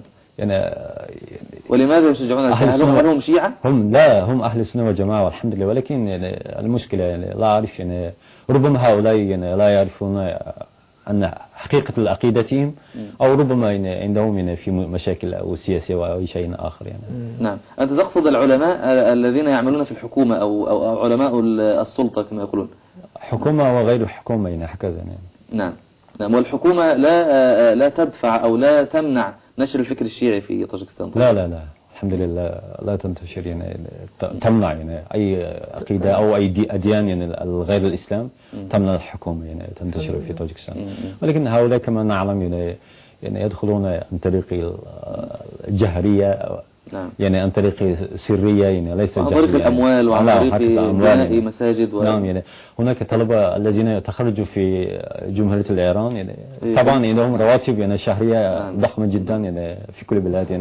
ولماذا يشجعون الشيعة؟ هل هم شيعة؟ هم أهل السنة والجماعة والحمد لله، ولكن المشكلة لا أعرف ربما هؤلاء لا يعرفون أن حقيقة عقيدتهم، أو ربما عندهم في مشاكل أو سياسية أو شيء آخر. نعم. أنت تقصد العلماء الذين يعملون في الحكومة أو علماء السلطة كما يقولون؟ حكومة وغير الحكومة هكذا. نعم. والحكومة لا تدفع أو لا تمنع نشر الفكر الشيعي في طاجكستان؟ لا الحمد لله لا تنتشر تمنع أي عقيدة أو أي أديان غير الإسلام، تمنع الحكومة تنتشر في طاجكستان. ولكن هؤلاء كما نعلم يدخلون عن طريق الجهرية، عن طريق سرية، ليس عن طريق الأموال وعن طريق بناء مساجد نعم. هناك طلبة الذين تخرجوا في جمهورية الإيران طبعا لهم رواتب شهرية ضخمة جدا في كل بلاد.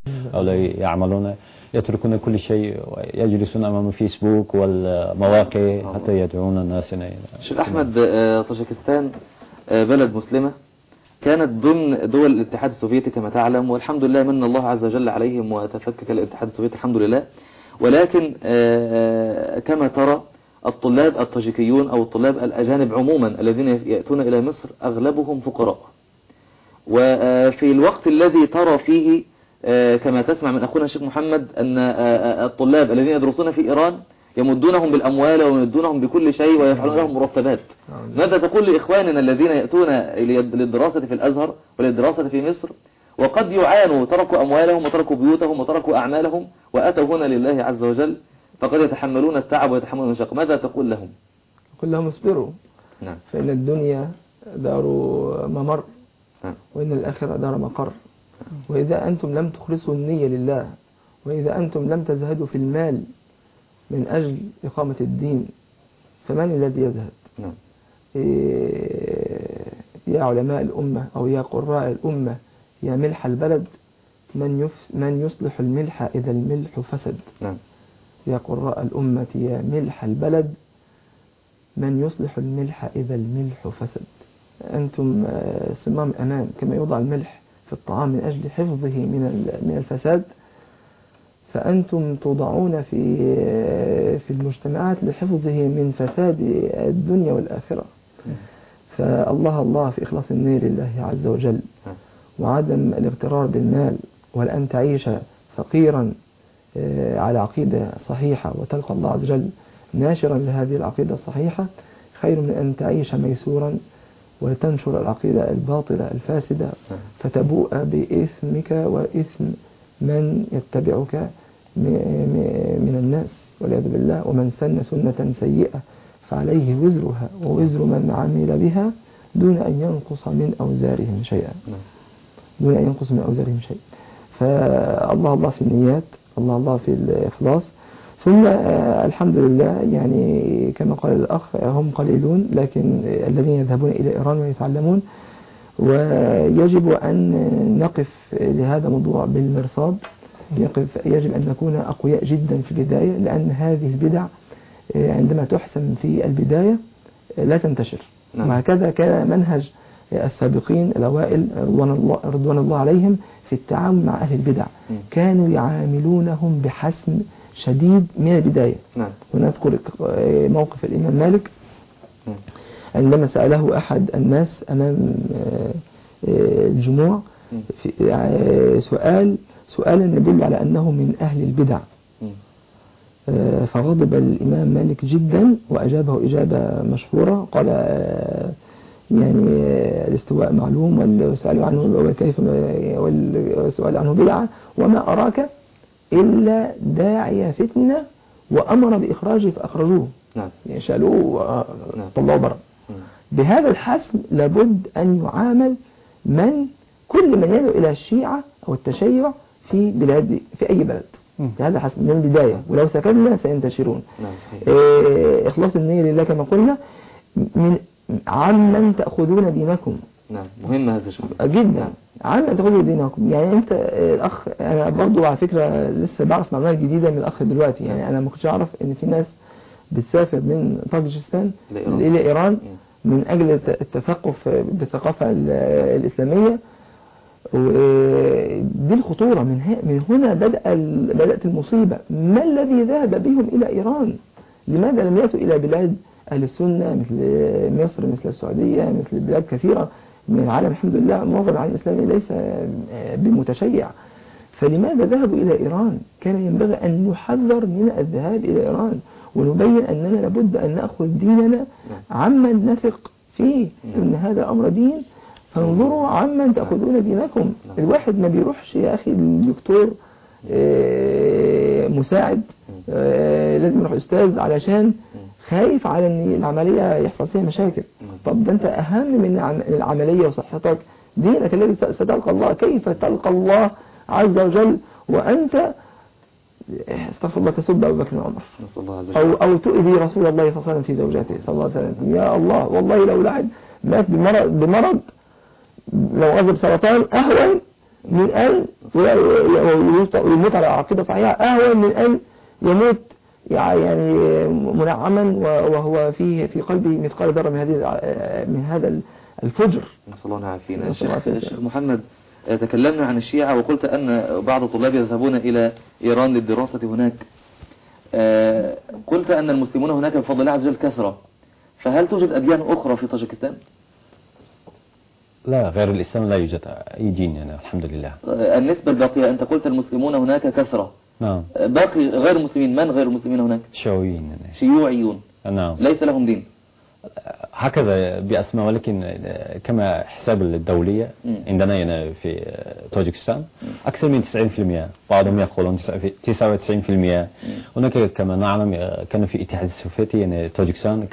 أو لا يعملون، يتركون كل شيء ويجلسون أمام فيسبوك والمواقع حتى يدعون الناس. شيخ أحمد، طاجيكستان بلد مسلمة كانت ضمن دول الاتحاد السوفيتي كما تعلم، والحمد لله من الله عز وجل عليهم وتفكك الاتحاد السوفيتي الحمد لله. ولكن كما ترى الطلاب الطاجيكيون أو الطلاب الأجانب عموما الذين يأتون إلى مصر أغلبهم فقراء، وفي الوقت الذي ترى فيه كما تسمع من أخونا الشيخ محمد أن الطلاب الذين يدرسون في إيران يمدونهم بالأموال ويمدونهم بكل شيء ويفعلون لهم مرتبات. ماذا تقول لإخواننا الذين يأتون للدراسة في الأزهر وللدراسة في مصر وقد يعانوا، تركوا أموالهم وتركوا بيوتهم وتركوا أعمالهم وأتوا هنا لله عز وجل، فقد يتحملون التعب ويتحملون المشقة، ماذا تقول لهم؟ قل لهم اصبروا، نعم، فإن الدنيا دار ممر، نعم، وإن الآخرة دار مقر. وإذا أنتم لم تخلصوا النية لله، وإذا أنتم لم تزهدوا في المال من أجل إقامة الدين، فمن الذي يزهد؟ نعم. يا علماء الأمة أو يا قراء الأمة يا ملح البلد، من يصلح الملح إذا الملح فسد. نعم. يا قراء الأمة يا ملح البلد، من يصلح الملح إذا الملح فسد. أنتم صمام أمان، كما يوضع الملح في الطعام من أجل حفظه من الفساد، فأنتم توضعون في المجتمعات لحفظه من فساد الدنيا والآخرة. فالله الله في إخلاص النية لله عز وجل، وعدم الاغترار بالمال، ولأن تعيش فقيرا على عقيدة صحيحة وتلقى الله عز وجل ناشرا لهذه العقيدة الصحيحة خير من أن تعيش ميسورا وتنشر العقيدة الباطلة الفاسدة فتبوء بإثمك وإثم من يتبعك من الناس والعياذ بالله. ومن سن سنة سيئة فعليه وزرها ووزر من عمل بها دون أن ينقص من أوزارهم شيئا، دون أن ينقص من أوزارهم شيء. فالله الله في النيات، الله الله في الإخلاص. ثم الحمد لله يعني كما قال الأخ هم قليلون لكن الذين يذهبون إلى إيران ويتعلمون، ويجب أن نقف لهذا الموضوع بالمرصاد. يجب أن نكون أقوياء جدا في البداية، لأن هذه البدع عندما تحسم في البداية لا تنتشر. وهكذا كان منهج السابقين الأوائل رضوان الله عليهم في التعامل مع أهل البدع، كانوا يعاملونهم بحسم شديد من البداية. ونذكر موقف الإمام مالك عندما سأله أحد الناس أمام الجموع سؤالا يدل على أنه من أهل البدع، فغضب الإمام مالك جدا وأجابه إجابة مشهورة، قال يعني الاستواء معلوم والسؤال عنه وكيف والسؤال عنه بدعة، وما أراك إلا داعي فتنة وأمر بإخراجه فأخرجوه. يعني شالوه طلعوا برا. بهذا الحسم لابد أن يعامل كل من يدعو إلى الشيعة أو التشيع في بلاد في أي بلد بهذا الحسم من البداية، ولو سكتنا سينتشرون. إخلاص النية لله كما قلنا. عمن تأخذون دينكم. نعم، مهم هذا الشيء جدا. عمن تأخذون دينكم، يعني أنت الأخ، أنا برضو على فكرة لسه بعرف معلومات جديدة من الأخ دلوقتي، يعني أنا ما كنتش أعرف إن في ناس بتسافر من طاجيكستان إلى إيران من أجل التثقف بالثقافة الإسلامية. ودي الخطورة، من هنا بدأت المصيبة. ما الذي ذهب بهم إلى إيران؟ لماذا لم يأتوا إلى بلاد أهل السنة مثل مصر، مثل السعودية، مثل بلاد كثيرة من العالم؟ الحمد لله معظم العالم الإسلامي ليس بمتشيع، فلماذا ذهبوا إلى إيران؟ كان ينبغي أن نحذر من الذهاب إلى إيران، ونبين أننا لابد أن نأخذ ديننا عمن نثق فيه، إن هذا أمر دين، فانظروا عمن تأخذون دينكم. الواحد ما بيروحش يا أخي الدكتور مساعد، لازم يروح أستاذ علشان خايف على أن العملية يحصل فيها مشاكل. طب ده أنت أهم من العملية وصحتك دينك الذي ستلقى الله. كيف تلقى الله عز وجل وأنت استغفر الله تسب أبو بكر وعمر أو تؤذي رسول الله صلى الله عليه وسلم في زوجاته صلى الله عليه وسلم؟ يا الله، والله لو واحد مات بمرض، لو غضب سرطان، أهون من أن يموت على عقيدة صحيحة أهون من أن يموت يعني منعما وهو في قلبه مثقال ذرة من هذا الفجر. نسأل الله يعافينا. الشيخ محمد، تكلمنا عن الشيعة وقلت أن بعض الطلاب يذهبون إلى إيران للدراسة هناك. قلت أن المسلمون هناك بفضل الله عز وجل كثرة، فهل توجد أديان أخرى في طاجكستان؟ لا، غير الإسلام لا يوجد أي دين يعني الحمد لله. النسبة الباقية، أنت قلت المسلمون هناك كثرة. نعم. باقي غير المسلمين، من غير المسلمين هناك؟ شيوعيين يعني. شيوعيون. نعم. ليس لهم دين. هكذا بأسماء، ولكن كما حساب الدولية عندنا هنا في طاجكستان أكثر من 90%، بعضهم يقولون 99%. هناك كما نعلم كان في الاتحاد السوفيتي يعني طاجكستان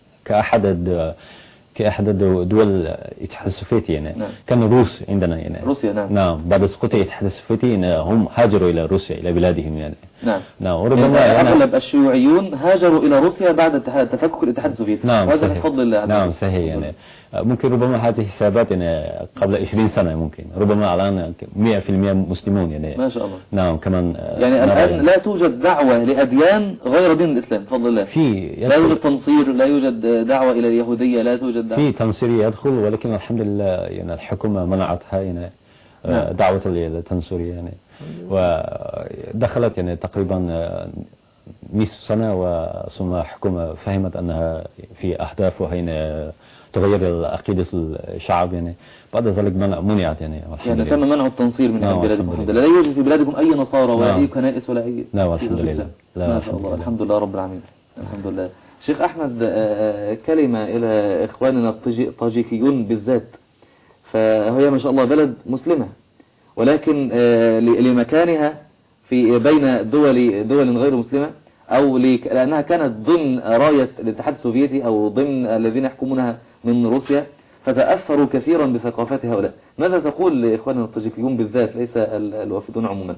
كأحد دول الاتحاد السوفيتي يعني. نعم. كان روس عندنا يعني. روسيا. نعم. نعم. بعد سقوط الاتحاد السوفيتي هم هاجروا إلى روسيا إلى بلادهم يعني. نعم. نعم. وربما أغلب الشيوعيون هاجروا إلى روسيا بعد تفكك الاتحاد السوفيتي. نعم. وهذا من فضل الله. نعم صحيح يعني. ممكن ربما هذه حسابات يعني قبل 20 سنة ممكن، ربما الآن 100% مسلمون يعني. ما شاء الله. نعم كمان. يعني الآن لا توجد دعوة لأديان غير دين الإسلام بفضل الله. لا يوجد تنصير، لا يوجد دعوة إلى اليهودية، لا توجد دعوة. في تنصير يدخل، ولكن الحمد لله يعني الحكومة منعتها يعني. دعوة التنصير يعني. ودخلت يعني تقريبا نصف سنة، وثم الحكومة فهمت أنها في أهدافها هنا تغير عقيدة الشعب يعني. بعد ذلك منعت يعني. يعني تم منع التنصير من بلادكم الحمد لله. لا يوجد في بلادكم أي نصارى ولا أي كنائس ولا أي. لا الحمد لله. ما شاء الله. الحمد لله رب العالمين. الحمد لله. شيخ أحمد، كلمة إلى إخواننا الطاجيكيون بالذات، فهي ما شاء الله بلد مسلمة، ولكن لمكانها في بين دول غير مسلمة، أو لأنها كانت ضمن راية الاتحاد السوفيتي أو ضمن الذين يحكمونها من روسيا، فتأثروا كثيرا بثقافات هؤلاء. ماذا تقول لإخواننا الطاجيكيون بالذات، ليس الوافدون عموما؟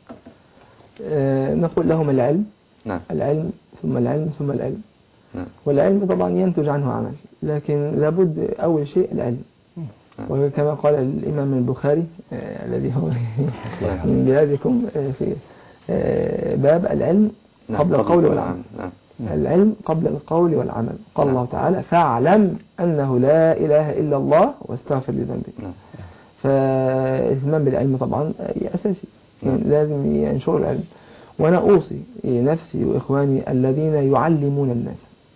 نقول لهم العلم. نعم. العلم ثم العلم ثم العلم. نعم. والعلم طبعا ينتج عنه عمل، لكن لابد أول شيء العلم. وكما قال الإمام البخاري الذي هو من بلادكم في باب العلم قبل القول والعمل. العلم قبل القول والعمل. قال الله تعالى: فاعلم أنه لا إله إلا الله واستغفر لذنبك. فالاهتمام بالعلم طبعا أساسي، لازم ينشر العلم. وأنا أوصي نفسي وإخواني الذين يعلمون الناس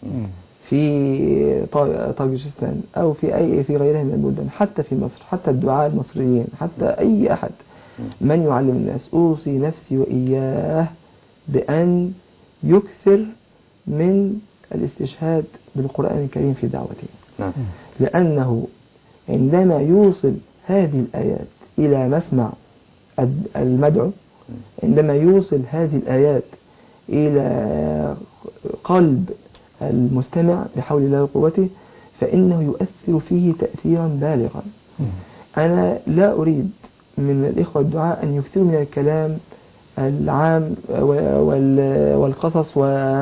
في طاجكستان أو في غيرها من البلدان، حتى في مصر، حتى الدعاة المصريين، حتى أي أحد من يعلم الناس، أوصي نفسي وإياه بأن يكثر من الاستشهاد بالقرآن الكريم في دعوته. لأنه عندما يوصل هذه الآيات إلى مسمع المدعو، عندما يوصل هذه الآيات إلى قلب المستمع بحول الله وقوته، فإنه يؤثر فيه تأثيرا بالغا. أنا لا أريد من الإخوة الدعاء أن يكثروا من الكلام العام والقصص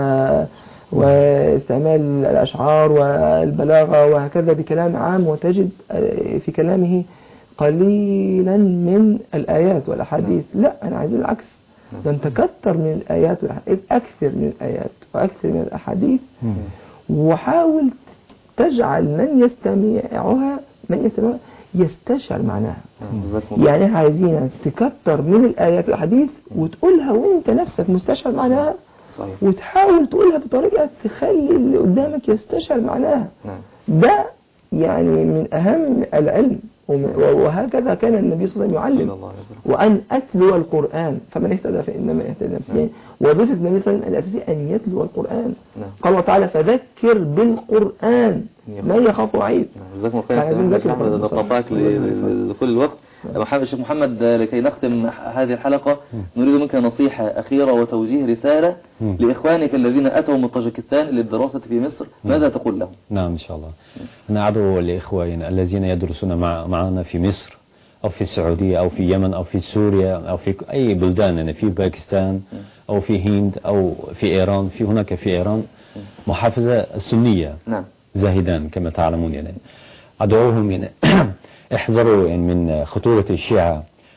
واستعمال الأشعار والبلاغة وهكذا بكلام عام، وتجد في كلامه قليلا من الآيات والأحاديث. لا، أنا عايز العكس، أن تكثر من الآيات والأحاديث، أكثر من الآيات وأكثر من الأحاديث، وحاول تجعل من يستمعها يستشعر معناها. يعني عايزين تكتر من الآيات والحديث وتقولها وانت نفسك مستشعر معناها، وتحاول تقولها بطريقة تخلي اللي قدامك يستشعر معناها. ده يعني من أهم العلم، وهكذا كان النبي صلى الله عليه وسلم يعلم. وأن أتلو القرآن فمن اهتدى فإنما يهتدي لنفسه. وظيفة النبي صلى الله عليه وسلم الأساسية أن يتلو القرآن. قال الله تعالى: فذكر بالقرآن من يخاف وعيد. جزاكم الله خير. نقاطعك لكل الوقت. الشيخ محمد، لكي نختم هذه الحلقة نريد منك نصيحة أخيرة وتوجيه رسالة لإخوانك الذين أتوا من طاجكستان للدراسة في مصر، ماذا تقول لهم؟ نعم إن شاء الله. أنا أدعو لإخواننا الذين يدرسون معنا في مصر أو في السعودية أو في اليمن أو في سوريا أو في أي بلدان، يعني في باكستان أو في هند أو في إيران، في هناك في إيران محافظة السنية زاهدان كما تعلمون، يعني أدعوهم يعني احذروا يعني من خطورة الشيعة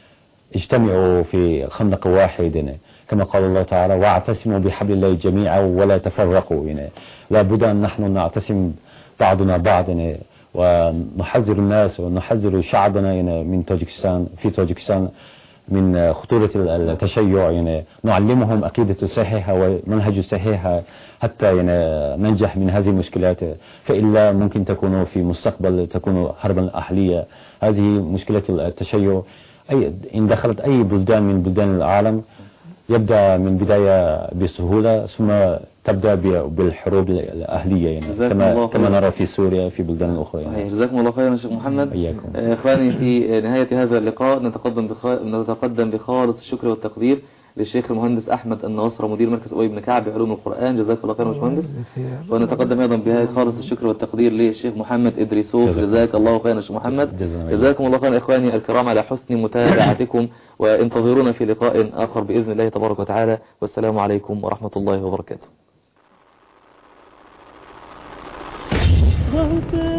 اجتمعوا في خندق واحد يعني كما قال الله تعالى واعتصموا بحبل الله جميعا ولا تفرقوا يعني لابد أن نحن نعتصم بعضنا بعض يعني ونحذر الناس ونحذر شعبنا يعني من طاجكستان من خطورة التشيع يعني نعلمهم عقيدة الصحيحة ومنهج الصحيحة حتى يعني ننجح من هذه المشكلات فإلا ممكن تكون في مستقبل تكون حربا أهلية. هذه مشكلة التشيع إن دخلت أي بلدان من بلدان العالم يبدأ من بداية بسهولة ثم تبدأ بالحروب الأهلية يعني كما نرى في سوريا في بلدان أخرى يعني. جزاكم الله خيرا شيخ محمد. إياكم. إخواني في نهاية هذا اللقاء نتقدم بخالص الشكر والتقدير للشيخ المهندس أحمد الناصر مدير مركز أبي بن كعب بعلوم القرآن، جزاك الله خيرا يا باشمهندس. ونتقدم أيضا بخالص الشكر والتقدير للشيخ محمد إدريسوف، جزاك الله خيرا يا شيخ محمد. جزاكم الله خيرا إخواني الكرام على حسن متابعتكم، وانتظرونا في لقاء آخر بإذن الله تبارك وتعالى، والسلام عليكم ورحمة الله وبركاته.